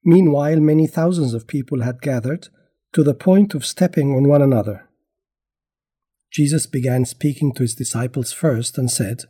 Meanwhile, many thousands of people had gathered, to the point of stepping on one another. Jesus began speaking to his disciples first and said,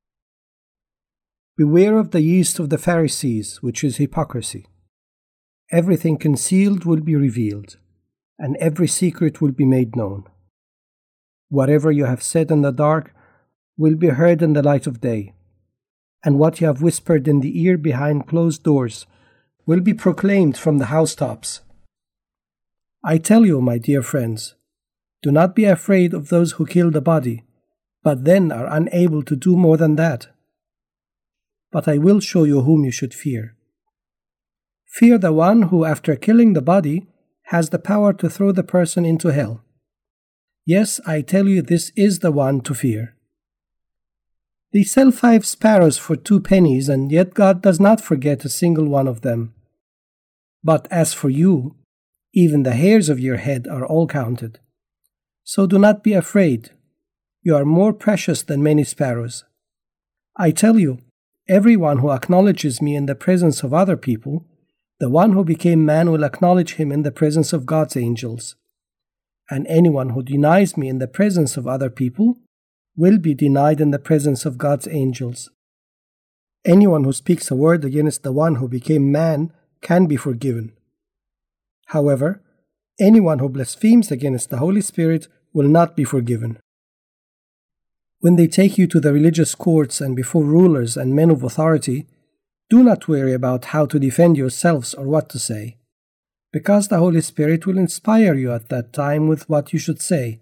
"Beware of the yeast of the Pharisees, which is hypocrisy. Everything concealed will be revealed, and every secret will be made known. Whatever you have said in the dark will be heard in the light of day, and what you have whispered in the ear behind closed doors will be proclaimed from the housetops. I tell you, my dear friends, do not be afraid of those who kill the body, but then are unable to do more than that. But I will show you whom you should fear. Fear the one who, after killing the body, has the power to throw the person into hell. Yes, I tell you, this is the one to fear. They sell 5 sparrows for 2 pennies, and yet God does not forget a single one of them. But as for you, even the hairs of your head are all counted. So do not be afraid. You are more precious than many sparrows. I tell you, everyone who acknowledges me in the presence of other people, the one who became man will acknowledge him in the presence of God's angels. And anyone who denies me in the presence of other people will be denied in the presence of God's angels. Anyone who speaks a word against the one who became man can be forgiven. However, anyone who blasphemes against the Holy Spirit will not be forgiven. When they take you to the religious courts and before rulers and men of authority, do not worry about how to defend yourselves or what to say, because the Holy Spirit will inspire you at that time with what you should say.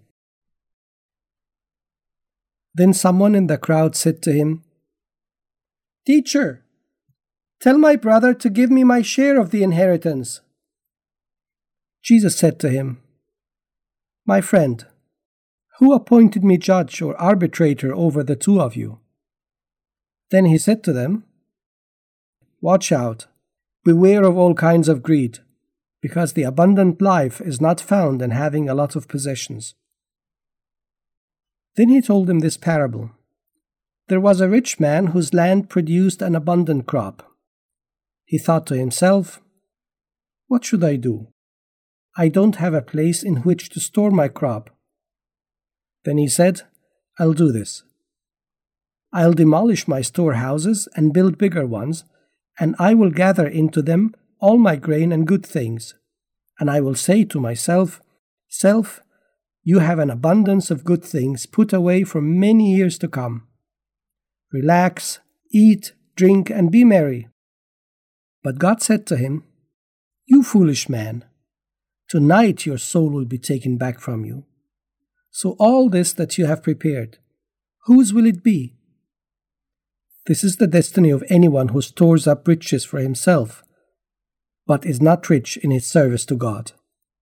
Then someone in the crowd said to him, "Teacher, tell my brother to give me my share of the inheritance." Jesus said to him, "My friend, who appointed me judge or arbitrator over the 2 of you?" Then he said to them, "Watch out, beware of all kinds of greed, because the abundant life is not found in having a lot of possessions." Then he told them this parable. There was a rich man whose land produced an abundant crop. He thought to himself, "What should I do? I don't have a place in which to store my crop." Then he said, "I'll do this. I'll demolish my storehouses and build bigger ones, and I will gather into them all my grain and good things. And I will say to myself, 'Self, you have an abundance of good things put away for many years to come. Relax, eat, drink, and be merry.' But God said to him, 'You foolish man, tonight your soul will be taken back from you. So all this that you have prepared, whose will it be?' This is the destiny of anyone who stores up riches for himself, but is not rich in his service to God."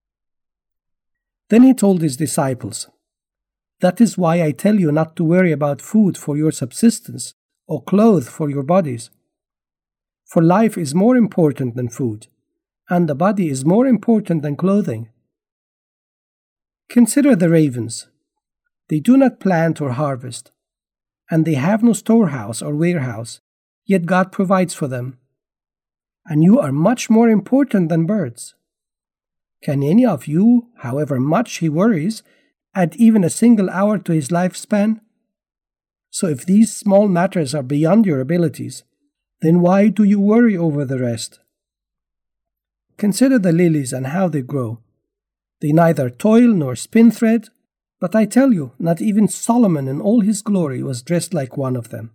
Then he told his disciples, "That is why I tell you not to worry about food for your subsistence or clothes for your bodies. For life is more important than food, and the body is more important than clothing. Consider the ravens. They do not plant or harvest, and they have no storehouse or warehouse, yet God provides for them. And you are much more important than birds. Can any of you, however much he worries, add even a single hour to his lifespan? So if these small matters are beyond your abilities, then why do you worry over the rest? Consider the lilies and how they grow. They neither toil nor spin thread, but I tell you, not even Solomon in all his glory was dressed like one of them.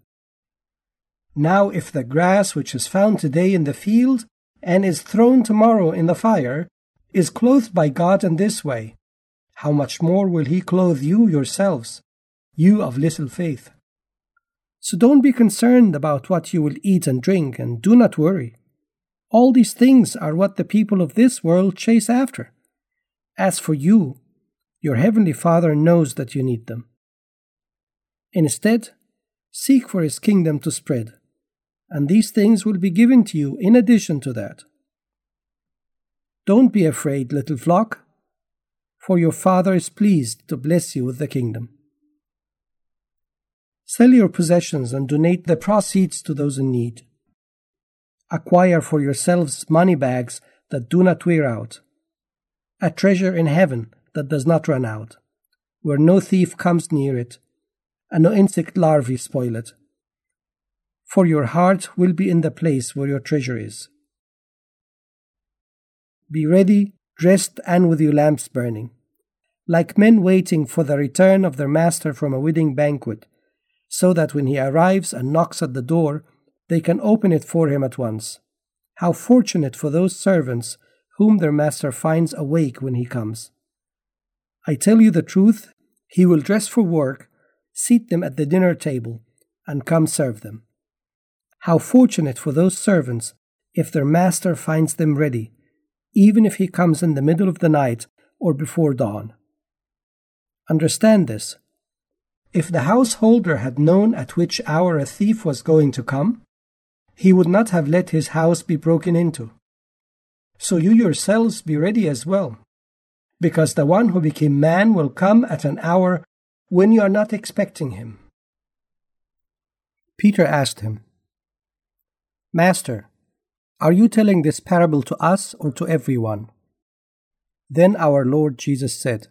Now if the grass which is found today in the field and is thrown tomorrow in the fire is clothed by God in this way, how much more will he clothe you yourselves, you of little faith? So don't be concerned about what you will eat and drink, and do not worry. All these things are what the people of this world chase after. As for you, your heavenly Father knows that you need them. Instead, seek for his kingdom to spread, and these things will be given to you in addition to that. Don't be afraid, little flock, for your Father is pleased to bless you with the kingdom. Sell your possessions and donate the proceeds to those in need. Acquire for yourselves money bags that do not wear out, a treasure in heaven that does not run out, where no thief comes near it, and no insect larvae spoil it. For your heart will be in the place where your treasure is. Be ready, dressed, and with your lamps burning, like men waiting for the return of their master from a wedding banquet, so that when he arrives and knocks at the door, they can open it for him at once. How fortunate for those servants whom their master finds awake when he comes. I tell you the truth, he will dress for work, seat them at the dinner table, and come serve them. How fortunate for those servants if their master finds them ready, even if he comes in the middle of the night or before dawn. Understand this. If the householder had known at which hour a thief was going to come, he would not have let his house be broken into. So you yourselves be ready as well, because the one who became man will come at an hour when you are not expecting him. Peter asked him, Master, are you telling this parable to us or to everyone? Then our Lord Jesus said,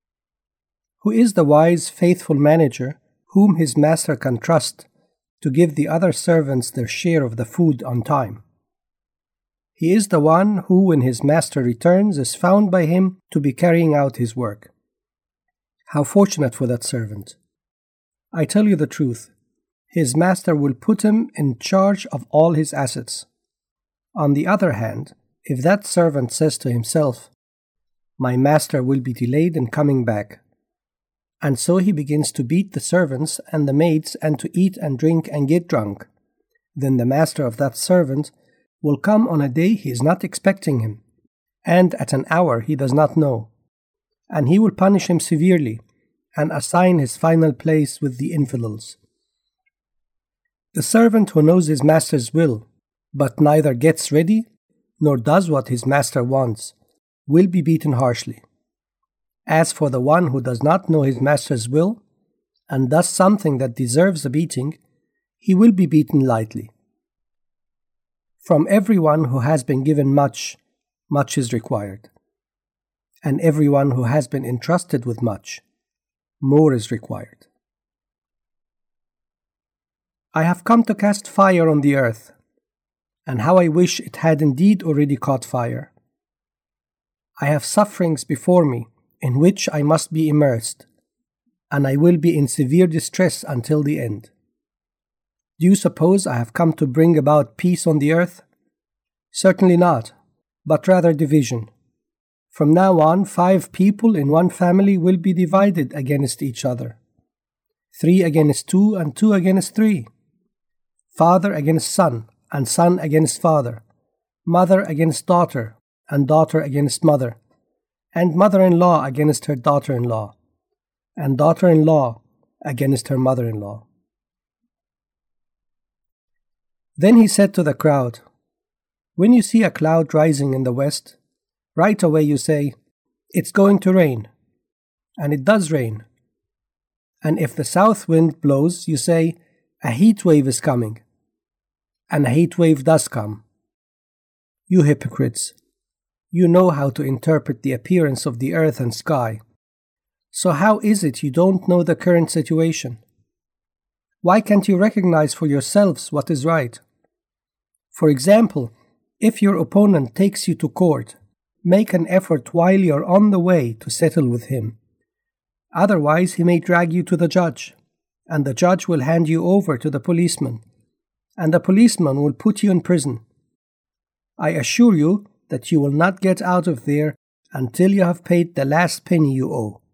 Who is the wise, faithful manager whom his master can trust to give the other servants their share of the food on time? He is the one who, when his master returns, is found by him to be carrying out his work. How fortunate for that servant! I tell you the truth, his master will put him in charge of all his assets. On the other hand, if that servant says to himself, My master will be delayed in coming back, and so he begins to beat the servants and the maids and to eat and drink and get drunk, then the master of that servant will come on a day he is not expecting him, and at an hour he does not know, and he will punish him severely and assign his final place with the infidels. The servant who knows his master's will, but neither gets ready nor does what his master wants, will be beaten harshly. As for the one who does not know his master's will, and does something that deserves a beating, he will be beaten lightly. From everyone who has been given much, much is required. And everyone who has been entrusted with much, more is required. I have come to cast fire on the earth, and how I wish it had indeed already caught fire. I have sufferings before me, in which I must be immersed, and I will be in severe distress until the end. Do you suppose I have come to bring about peace on the earth? Certainly not, but rather division. From now on, 5 people in one family will be divided against each other. 3 against 2, and 2 against 3. Father against son, and son against father. Mother against daughter, and daughter against mother. And mother-in-law against her daughter-in-law. And daughter-in-law against her mother-in-law. Then he said to the crowd, When you see a cloud rising in the west, right away you say, It's going to rain. And it does rain. And if the south wind blows, you say, A heat wave is coming. And a heat wave does come. You hypocrites! You know how to interpret the appearance of the earth and sky. So how is it you don't know the current situation? Why can't you recognize for yourselves what is right? For example, if your opponent takes you to court, make an effort while you're on the way to settle with him. Otherwise, he may drag you to the judge, and the judge will hand you over to the policeman, and the policeman will put you in prison. I assure you that you will not get out of there until you have paid the last penny you owe.